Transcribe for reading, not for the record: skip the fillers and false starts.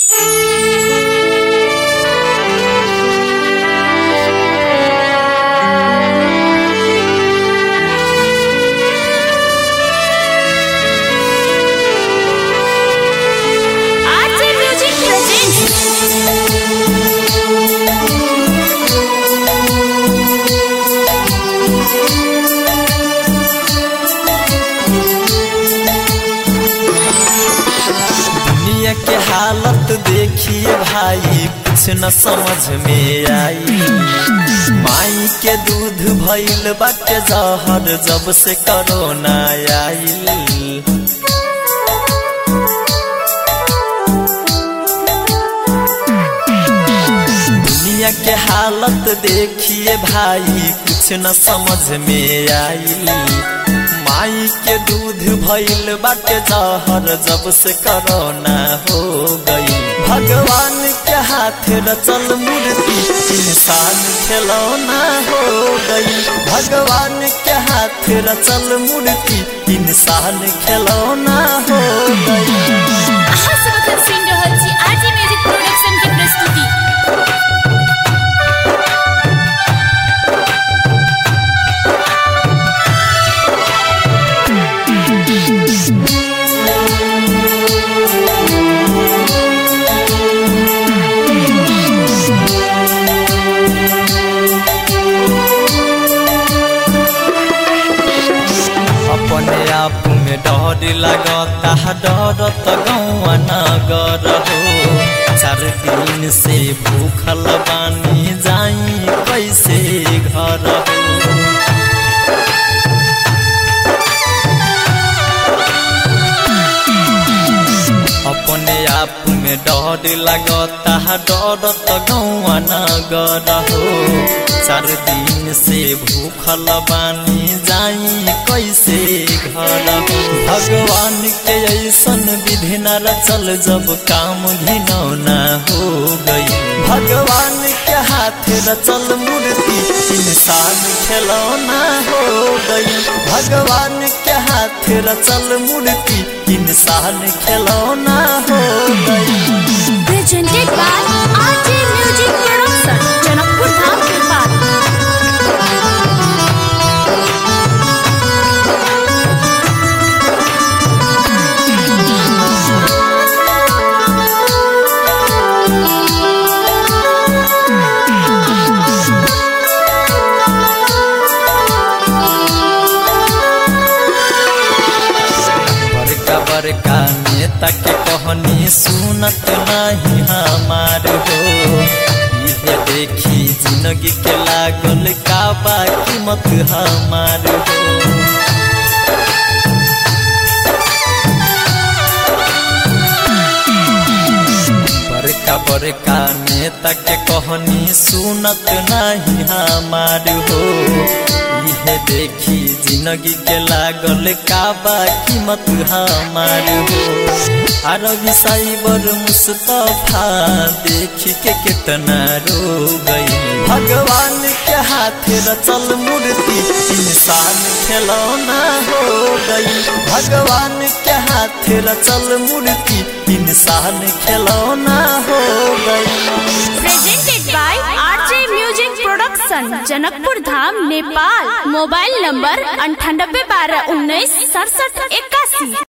के हालत देखिए भाई कुछ न समझ में आई। माई के दूध भइल बाटे जहर जब से कोरोना आइल। दुनिया के हालत देखिए भाई कुछ न समझ में आई। माई के दूध भइल बाटे जहर जब से कोरोना हो गई। भगवान के हाथ रचल मूर्ति इंसान खिलौना हो गई। भगवान के हाथ रचल मूर्ति इंसान खिलौना हो गई। आरजे म्यूजिक प्रोडक्शन की प्रस्तुति। अपने आप में डर लगता डरत गौआ नगर हो। 4 दिन से भूखल बानी जाई कैसे घर हो। अपने आप में डर लगता डरत गौआ नगर हो। 4 दिन से भूखल बानी जाई कैसे घर हो। भगवान के ऐसन विधि न रचल जब काम घिनौना हो गई। भगवान के हाथ रचल मूर्ति इंसान खिलौना हो गई। भगवान के हाथ रचल मूर्ति इंसान खिलौना हो गई। Presented by RJ Music Production, Janakpur धाम के पास। बड़का नेता के कहनी सुनत नहीं हमार हो। ये देखी जिंदगी के लागल का बा कीमत हमार हो। बड़का नेता के कहनी सुनत नहीं हमार हो। ये देखी जिंदगी के लागल का बा कीमत हमार हो। अरबी साइबर मुस्तफा देखी के कितना रो गई। भगवान के हाथ रचल मूर्ति इंसान खिलौना हो गई। भगवान के हाथ रचल मूर्ति इंसान खिलौना हो गई। Presented by RJ Music Production, Janakpur Dham, Nepal. Mobile number 98 12 19 67 81।